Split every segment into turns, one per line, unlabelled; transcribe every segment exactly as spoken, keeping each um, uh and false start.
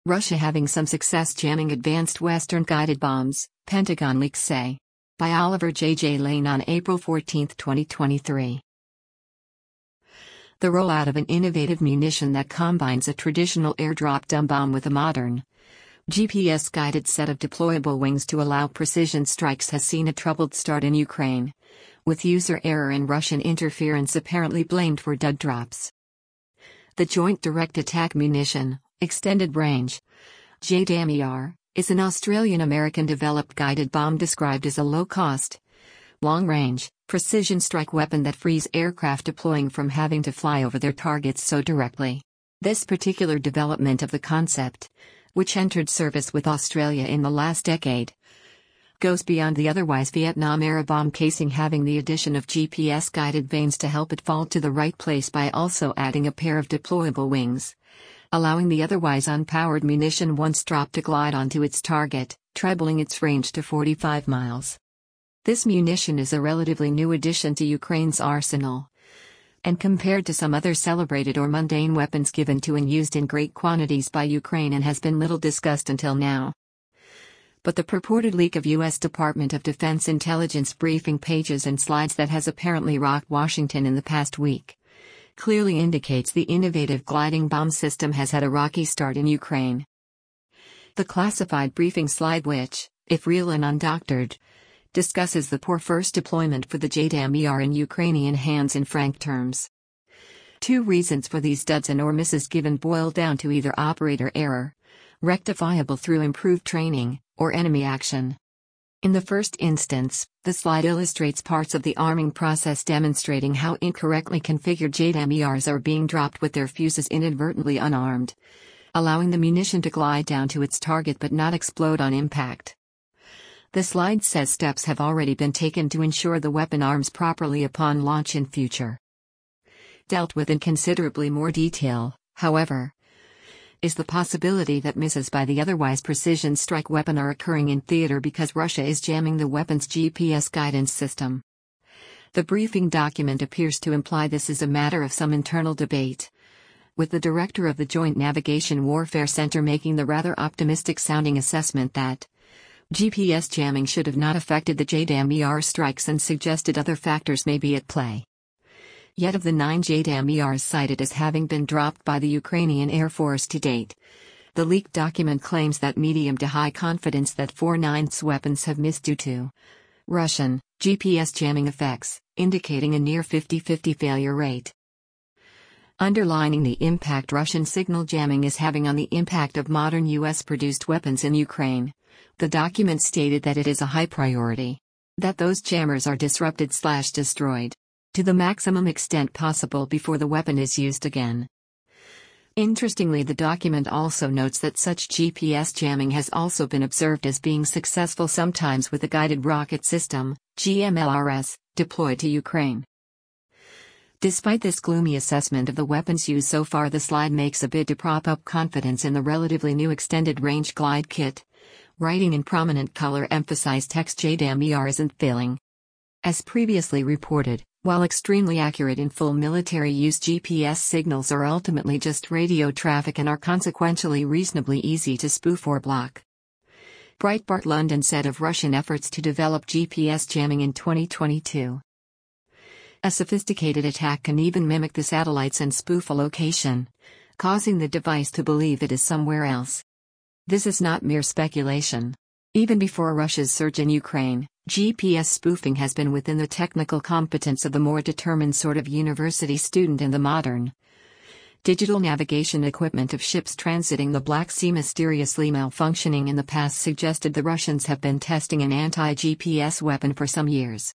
Russia having some success jamming advanced Western guided bombs, Pentagon leaks say. By Oliver J. J. Lane on April fourteenth, twenty twenty-three. The rollout of an innovative munition that combines a traditional airdrop dumb bomb with a modern, G P S-guided set of deployable wings to allow precision strikes has seen a troubled start in Ukraine, with user error and Russian interference apparently blamed for dud drops. The Joint Direct Attack Munition, Extended Range, J D A M E R, is an Australian-American developed guided bomb described as a low-cost, long-range, precision strike weapon that frees aircraft deploying from having to fly over their targets so directly. This particular development of the concept, which entered service with Australia in the last decade, goes beyond the otherwise Vietnam-era bomb casing, having the addition of G P S-guided vanes to help it fall to the right place by also adding a pair of deployable wings, allowing the otherwise unpowered munition once dropped to glide onto its target, trebling its range to forty-five miles. This munition is a relatively new addition to Ukraine's arsenal, and compared to some other celebrated or mundane weapons given to and used in great quantities by Ukraine and has been little discussed until now. But the purported leak of U S Department of Defense intelligence briefing pages and slides that has apparently rocked Washington in the past week clearly indicates the innovative gliding bomb system has had a rocky start in Ukraine. The classified briefing slide, which, if real and undoctored, discusses the poor first deployment for the J D A M E R in Ukrainian hands in frank terms. Two reasons for these duds and or misses given boil down to either operator error, rectifiable through improved training, or enemy action. In the first instance, the slide illustrates parts of the arming process demonstrating how incorrectly configured J D A M E Rs are being dropped with their fuses inadvertently unarmed, allowing the munition to glide down to its target but not explode on impact. The slide says steps have already been taken to ensure the weapon arms properly upon launch in future. Dealt with in considerably more detail, however, is the possibility that misses by the otherwise precision strike weapon are occurring in theater because Russia is jamming the weapon's G P S guidance system. The briefing document appears to imply this is a matter of some internal debate, with the director of the Joint Navigation Warfare Center making the rather optimistic-sounding assessment that G P S jamming should have not affected the J D A M E R strikes and suggested other factors may be at play. Yet of the nine J D A M E Rs cited as having been dropped by the Ukrainian Air Force to date, the leaked document claims that medium to high confidence that four-ninths weapons have missed due to Russian G P S jamming effects, indicating a near fifty-fifty failure rate. Underlining the impact Russian signal jamming is having on the impact of modern U S-produced weapons in Ukraine, the document stated that it is a high priority that those jammers are disrupted slash destroyed to the maximum extent possible before the weapon is used again. Interestingly, the document also notes that such G P S jamming has also been observed as being successful sometimes with a guided rocket system, G M L R S, deployed to Ukraine. Despite this gloomy assessment of the weapon's use so far, the slide makes a bid to prop up confidence in the relatively new extended range glide kit, writing in prominent color emphasized text J D A M E R isn't failing. As previously reported, while extremely accurate in full military use, G P S signals are ultimately just radio traffic and are consequentially reasonably easy to spoof or block. Breitbart London said of Russian efforts to develop G P S jamming in twenty twenty-two. A sophisticated attack can even mimic the satellites and spoof a location, causing the device to believe it is somewhere else. This is not mere speculation. Even before Russia's surge in Ukraine, G P S spoofing has been within the technical competence of the more determined sort of university student, in the modern digital navigation equipment of ships transiting the Black Sea mysteriously malfunctioning in the past suggested the Russians have been testing an anti-G P S weapon for some years.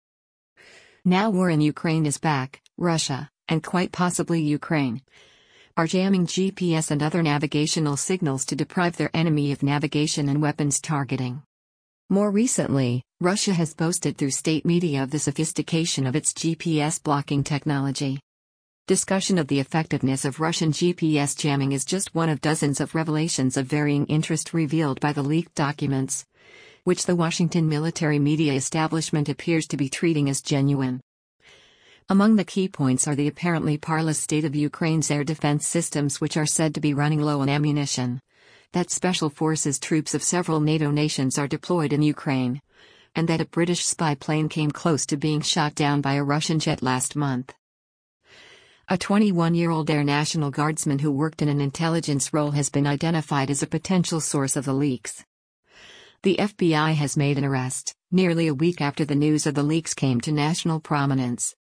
Now war in Ukraine is back, Russia, and quite possibly Ukraine, are jamming G P S and other navigational signals to deprive their enemy of navigation and weapons targeting. More recently, Russia has boasted through state media of the sophistication of its G P S blocking technology. Discussion of the effectiveness of Russian G P S jamming is just one of dozens of revelations of varying interest revealed by the leaked documents, which the Washington military media establishment appears to be treating as genuine. Among the key points are the apparently parlous state of Ukraine's air defense systems, which are said to be running low on ammunition, that Special Forces troops of several NATO nations are deployed in Ukraine, and that a British spy plane came close to being shot down by a Russian jet last month. A twenty-one-year-old Air National Guardsman who worked in an intelligence role has been identified as a potential source of the leaks. The F B I has made an arrest, nearly a week after the news of the leaks came to national prominence.